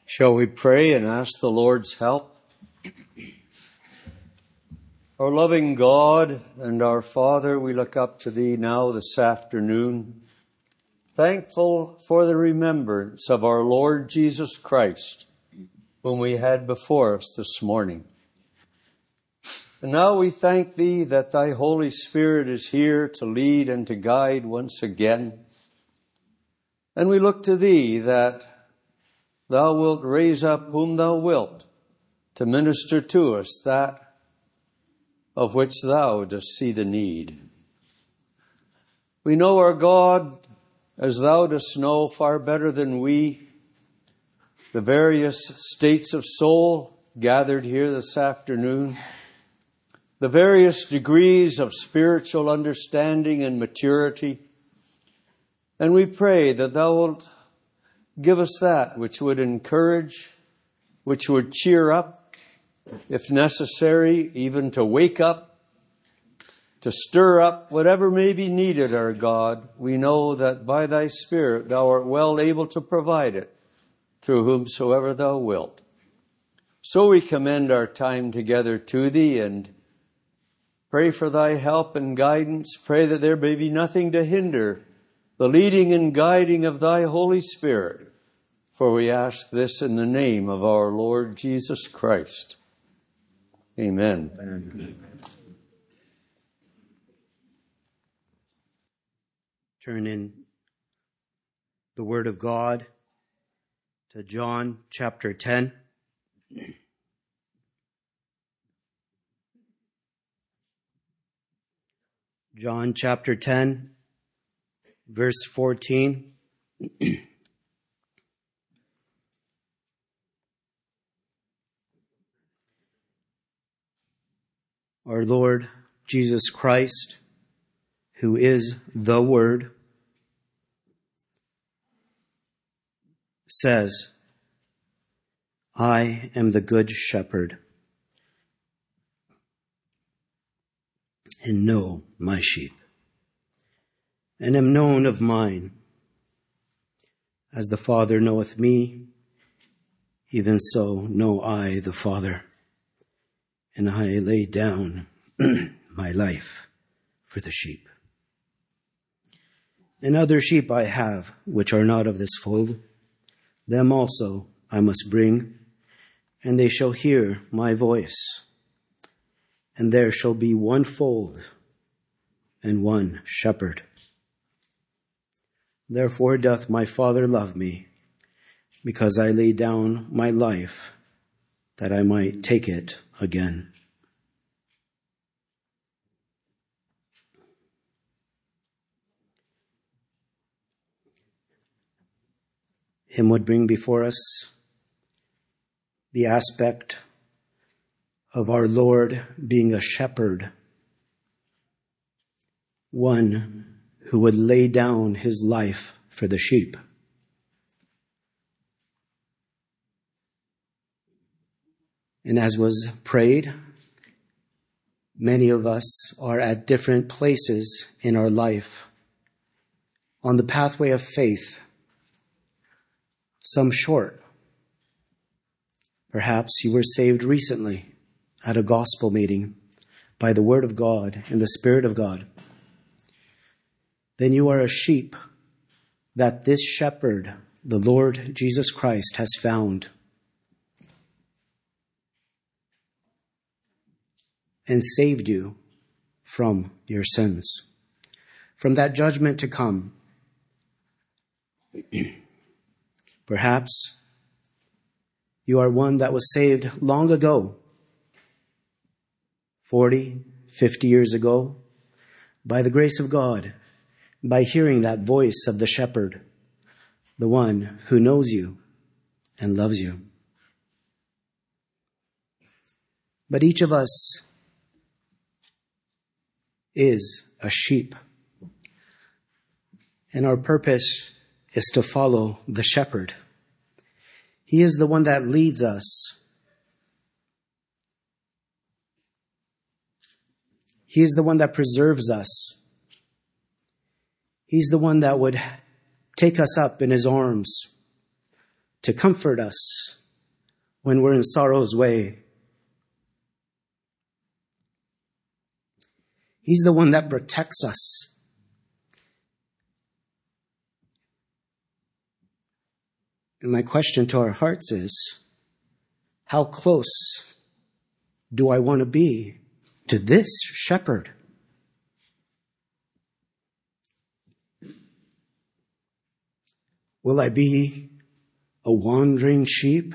Shall we pray and ask the Lord's help? Our loving God and our Father, we look up to Thee now this afternoon, thankful for the remembrance of our Lord Jesus Christ, whom we had before us this morning. And now we thank Thee that Thy Holy Spirit is here to lead and to guide once again. And we look to Thee that Thou wilt raise up whom Thou wilt to minister to us that of which Thou dost see the need. We know, our God, as Thou dost know far better than we, the various states of soul gathered here this afternoon, the various degrees of spiritual understanding and maturity. And we pray that Thou wilt give us that which would encourage, which would cheer up, if necessary, even to wake up, to stir up, whatever may be needed, our God. We know that by Thy Spirit Thou art well able to provide it through whomsoever Thou wilt. So we commend our time together to Thee and pray for Thy help and guidance. Pray that there may be nothing to hinder the leading and guiding of Thy Holy Spirit. For we ask this in the name of our Lord Jesus Christ. Amen. Amen. Turn in the Word of God to John chapter 10. John chapter 10, verse 14. Our Lord Jesus Christ, who is the Word, says, I am the good shepherd, and know my sheep, and am known of mine. As the Father knoweth me, even so know I the Father. And I lay down my life for the sheep. And other sheep I have, which are not of this fold. Them also I must bring, and they shall hear my voice. And there shall be one fold and one shepherd. Therefore doth my Father love me, because I lay down my life, that I might take it again. Him would bring before us the aspect of our Lord being a shepherd, one who would lay down his life for the sheep. And as was prayed, many of us are at different places in our life on the pathway of faith, some short. Perhaps you were saved recently at a gospel meeting by the Word of God and the Spirit of God. Then you are a sheep that this shepherd, the Lord Jesus Christ, has found and saved you from your sins, from that judgment to come. Perhaps you are one that was saved long ago, 40, 50 years ago, by the grace of God, by hearing that voice of the shepherd, the one who knows you and loves you. But each of us is a sheep, and our purpose is to follow the shepherd. He is the one that leads us. He is the one that preserves us. He's the one that would take us up in his arms to comfort us when we're in sorrow's way. He's the one that protects us. And my question to our hearts is, how close do I want to be to this shepherd? Will I be a wandering sheep?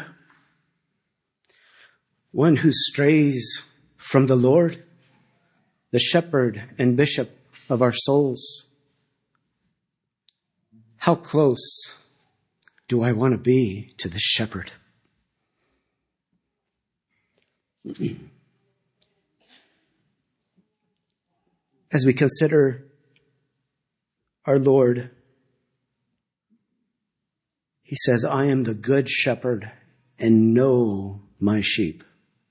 One who strays from the Lord, the shepherd and bishop of our souls? How close do I want to be to the shepherd? As we consider our Lord, he says, I am the good shepherd and know my sheep.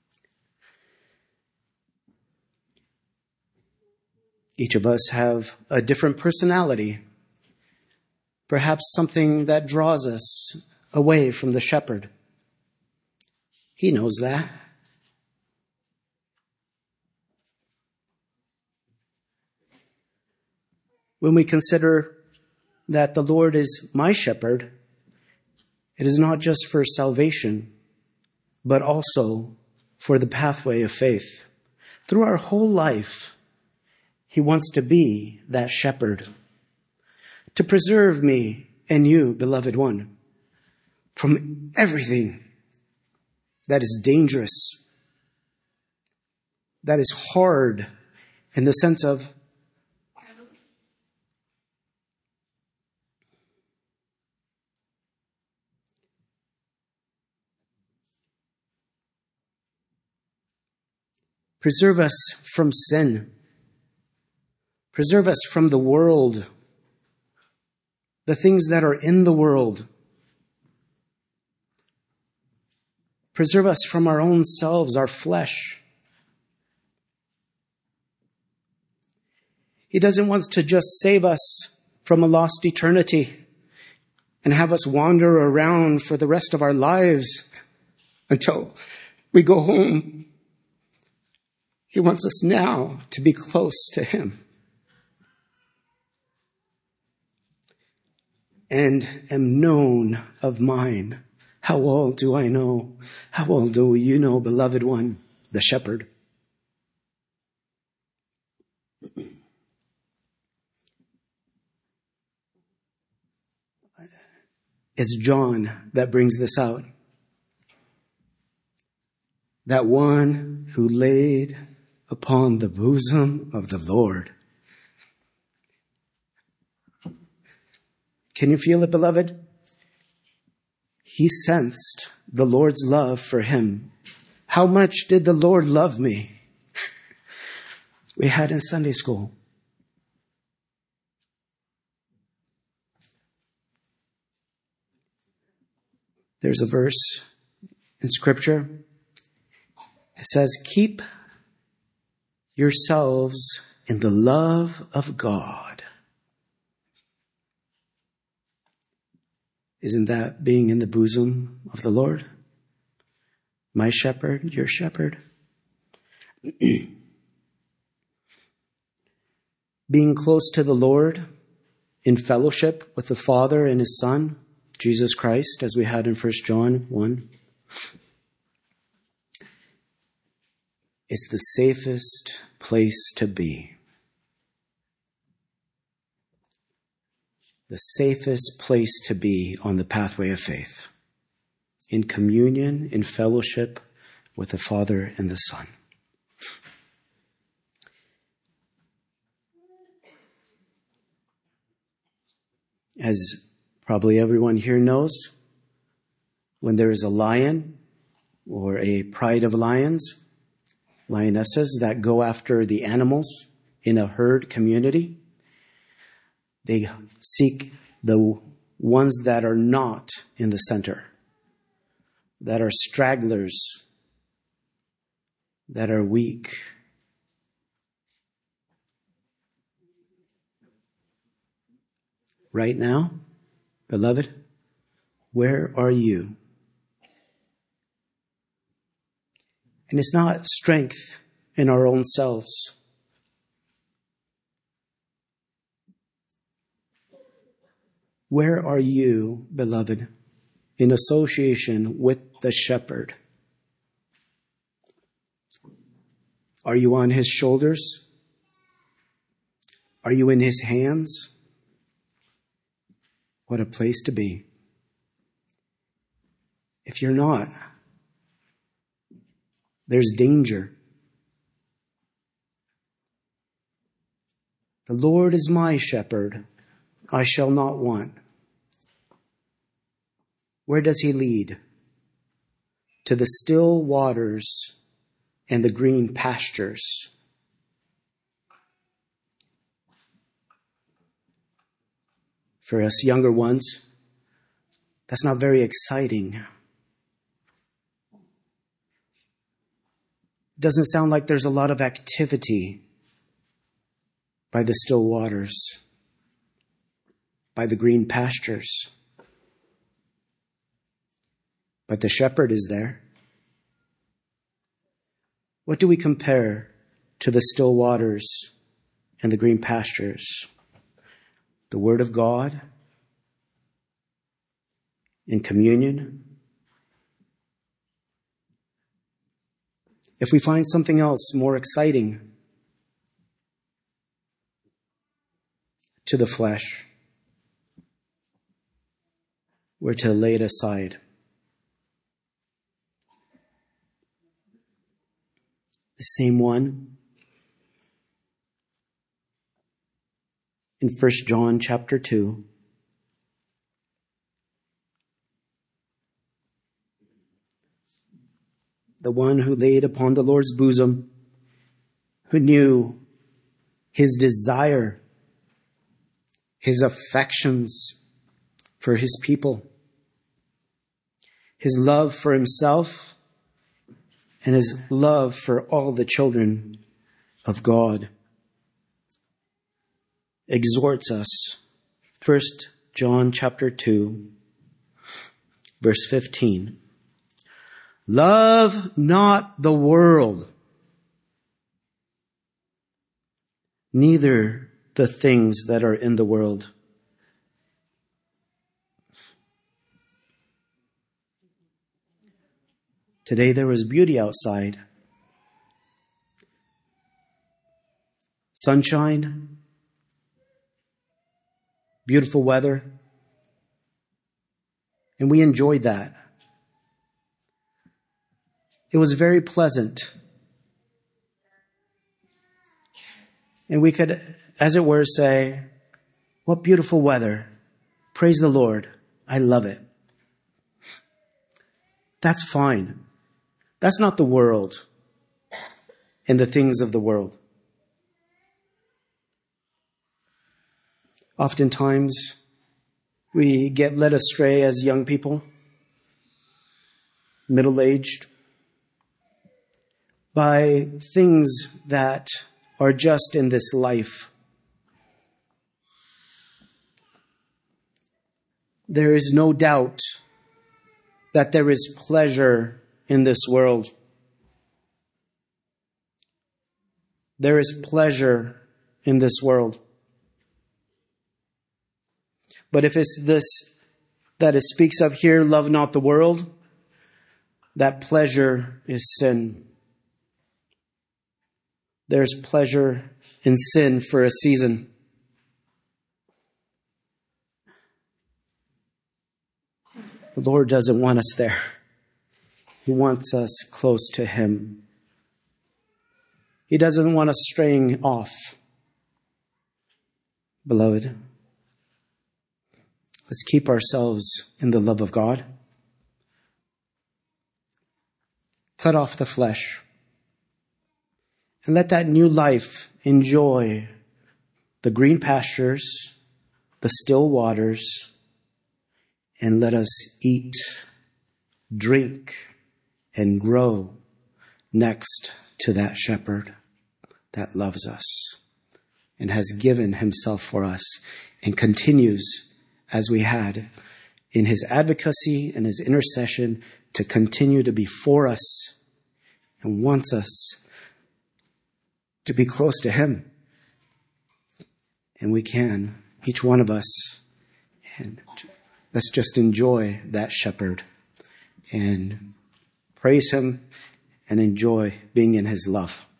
Each of us have a different personality, perhaps something that draws us away from the shepherd. He knows that. When we consider that the Lord is my shepherd, it is not just for salvation, but also for the pathway of faith. Through our whole life, he wants to be that shepherd, to preserve me and you, beloved one, from everything that is dangerous, that is hard in the sense of preserve us from sin. Preserve us from the world, the things that are in the world. Preserve us from our own selves, our flesh. He doesn't want to just save us from a lost eternity and have us wander around for the rest of our lives until we go home. He wants us now to be close to him. And am known of mine. How well do I know? How well do you know, beloved one, the shepherd? It's John that brings this out. That one who laid upon the bosom of the Lord. Can you feel it, beloved? He sensed the Lord's love for him. How much did the Lord love me? We had in Sunday school. There's a verse in Scripture. It says, keep yourselves in the love of God. Isn't that being in the bosom of the Lord? My shepherd, your shepherd. Being close to the Lord in fellowship with the Father and his Son, Jesus Christ, as we had in 1 John 1. It's the safest place to be. The safest place to be on the pathway of faith. In communion, in fellowship with the Father and the Son. As probably everyone here knows, when there is a lion or a pride of lions, lionesses that go after the animals in a herd community, they seek the ones that are not in the center, that are stragglers, that are weak. Right now, beloved, where are you? And it's not strength in our own selves. Where are you, beloved, in association with the shepherd? Are you on his shoulders? Are you in his hands? What a place to be. If you're not, there's danger. The Lord is my shepherd. I shall not want. Where does he lead? To the still waters and the green pastures. For us younger ones, that's not very exciting. It doesn't sound like there's a lot of activity by the still waters, by the green pastures. But the shepherd is there. What do we compare to the still waters and the green pastures? The Word of God in communion. If we find something else more exciting to the flesh, we're to lay it aside. The same one in 1 John chapter 2. The one who laid upon the Lord's bosom, who knew his desire, his affections for his people, his love for himself, and his love for all the children of God, exhorts us. 1 John chapter 2, verse 15. Love not the world, neither the things that are in the world. Today there was beauty outside. Sunshine, beautiful weather, and we enjoyed that. It was very pleasant. And we could, as it were, say, what beautiful weather. Praise the Lord. I love it. That's fine. That's not the world and the things of the world. Oftentimes, we get led astray as young people, middle-aged, by things that are just in this life. There is no doubt that there is pleasure in this world. There is pleasure in this world. But if it's this that it speaks of here, love not the world, that pleasure is sin. There's pleasure in sin for a season. The Lord doesn't want us there. He wants us close to Him. He doesn't want us straying off. Beloved, let's keep ourselves in the love of God. Cut off the flesh. And let that new life enjoy the green pastures, the still waters, and let us eat, drink, and grow next to that shepherd that loves us and has given himself for us and continues as we had in his advocacy and his intercession to continue to be for us and wants us to be close to him. And we can, each one of us, and let's just enjoy that shepherd and praise him and enjoy being in his love.